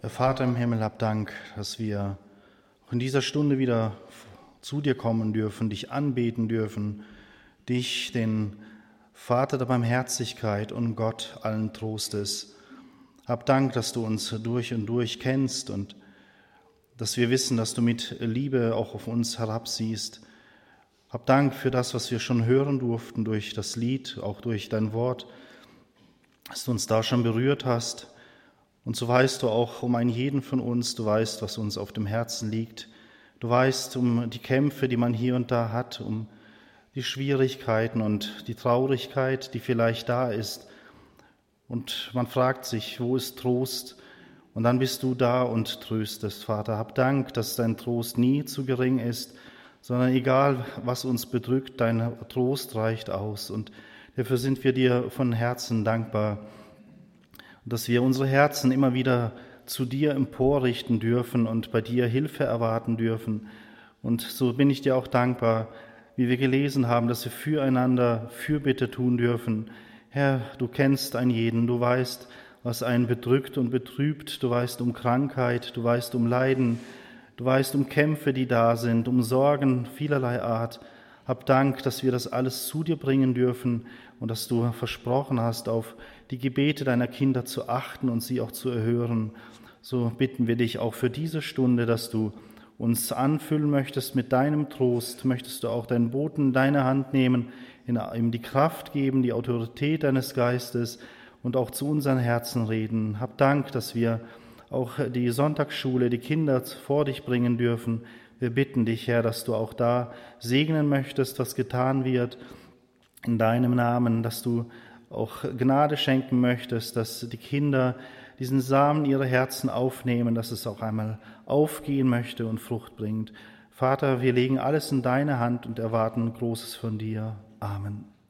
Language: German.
Vater im Himmel, hab Dank, dass wir auch in dieser Stunde wieder zu dir kommen dürfen, dich anbeten dürfen, dich, den Vater der Barmherzigkeit und Gott allen Trostes. Hab Dank, dass du uns durch und durch kennst und dass wir wissen, dass du mit Liebe auch auf uns herabsiehst. Hab Dank für das, was wir schon hören durften durch das Lied, auch durch dein Wort, dass du uns da schon berührt hast. Und so weißt du auch um einen jeden von uns, du weißt, was uns auf dem Herzen liegt. Du weißt um die Kämpfe, die man hier und da hat, um die Schwierigkeiten und die Traurigkeit, die vielleicht da ist. Und man fragt sich, wo ist Trost? Und dann bist du da und tröstest, Vater. Hab Dank, dass dein Trost nie zu gering ist, sondern egal, was uns bedrückt, dein Trost reicht aus. Und dafür sind wir dir von Herzen dankbar, dass wir unsere Herzen immer wieder zu dir emporrichten dürfen und bei dir Hilfe erwarten dürfen. Und so bin ich dir auch dankbar, wie wir gelesen haben, dass wir füreinander Fürbitte tun dürfen. Herr, du kennst einen jeden, du weißt, was einen bedrückt und betrübt, du weißt um Krankheit, du weißt um Leiden, du weißt um Kämpfe, die da sind, um Sorgen vielerlei Art. Hab Dank, dass wir das alles zu dir bringen dürfen und dass du versprochen hast, auf die Gebete deiner Kinder zu achten und sie auch zu erhören. So bitten wir dich auch für diese Stunde, dass du uns anfüllen möchtest mit deinem Trost, möchtest du auch deinen Boten in deine Hand nehmen, ihm die Kraft geben, die Autorität deines Geistes und auch zu unseren Herzen reden. Hab Dank, dass wir auch die Sonntagsschule, die Kinder vor dich bringen dürfen. Wir bitten dich, Herr, dass du auch da segnen möchtest, was getan wird in deinem Namen, dass du auch Gnade schenken möchtest, dass die Kinder diesen Samen ihre Herzen aufnehmen, dass es auch einmal aufgehen möchte und Frucht bringt. Vater, wir legen alles in deine Hand und erwarten Großes von dir. Amen.